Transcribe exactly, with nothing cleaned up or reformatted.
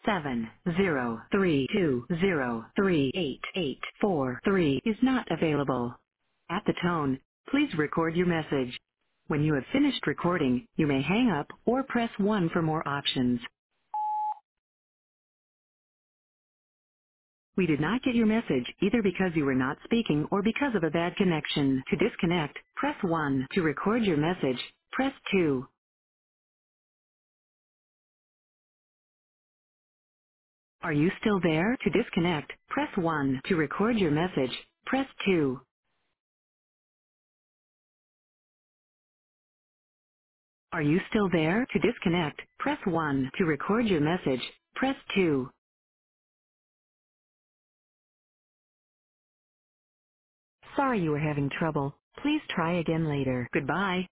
seven zero three two zero three eight eight four three is not available. At the tone, please record your message. When you have finished recording, you may hang up or press one for more options. We did not get your message either because you were not speaking or because of a bad connection. To disconnect, press one. To record your message, press two. Are you still there? To disconnect, press one. To record your message, press two. Are you still there? To disconnect, press one. To record your message, press two. Sorry you were having trouble. Please try again later. Goodbye.